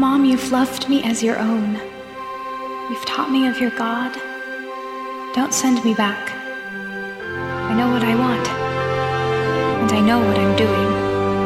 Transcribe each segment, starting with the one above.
Mom, you've loved me as your own. You've taught me of your God. Don't send me back. I know what I want, and I know what I'm doing.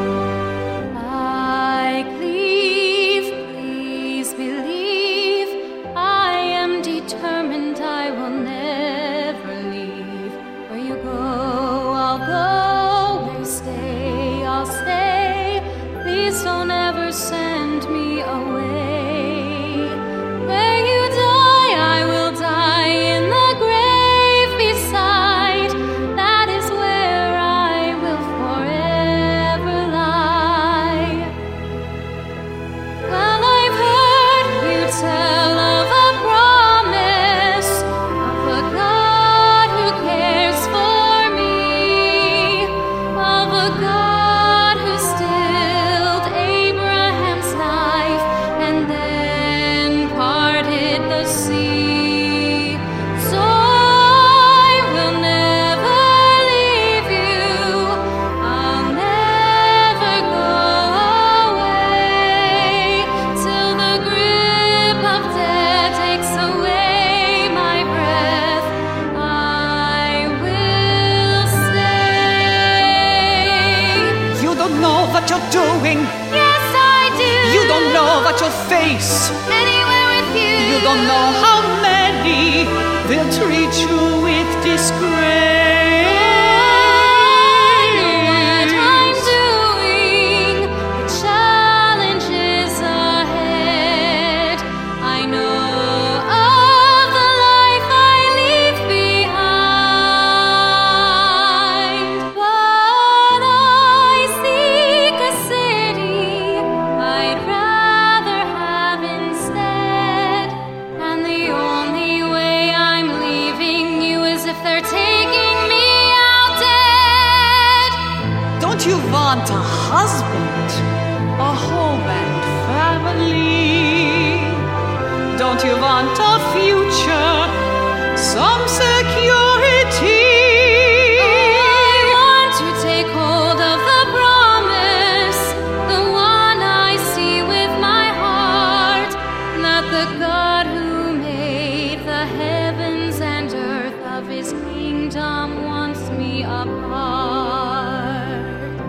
I cleave, please believe. I am determined I will never leave. Where you go, I'll go. Where you stay, I'll stay. Please don't ever send me away. Where you die, I will die in the grave beside. That is where I will forever lie. Well, I've heard you tell of a promise of a God who cares for me, of a God who stilled Abraham's life and then parted the sea. So I will never leave you. I'll never go away till the grip of death takes away my breath. I will stay. You don't know what you're doing. Yes, I do. You don't know what you'll face. Anywhere with you. You don't know how many will treat you with disgrace. I know what I'm doing. The challenge is ahead. I know of the life I leave behind. But I seek a city I'd rather have instead. And the only way I'm leaving you is if they're taking me out dead. Don't you want a husband, a home and family? Don't you want a future, some security? I want to take hold of the promise, the one I see with my heart, that the God who made the heavens and earth of his kingdom wants me apart.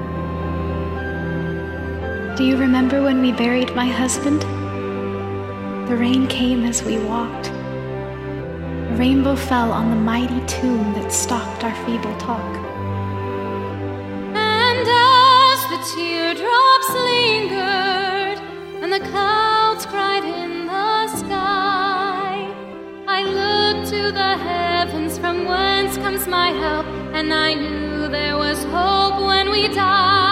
Do you remember when we buried my husband? The rain came as we walked. A rainbow fell on the mighty tomb that stopped our feeble talk. And as the teardrops lingered and the clouds cried in the sky, I looked to the heavens from whence comes my help, and I knew there was hope when we died.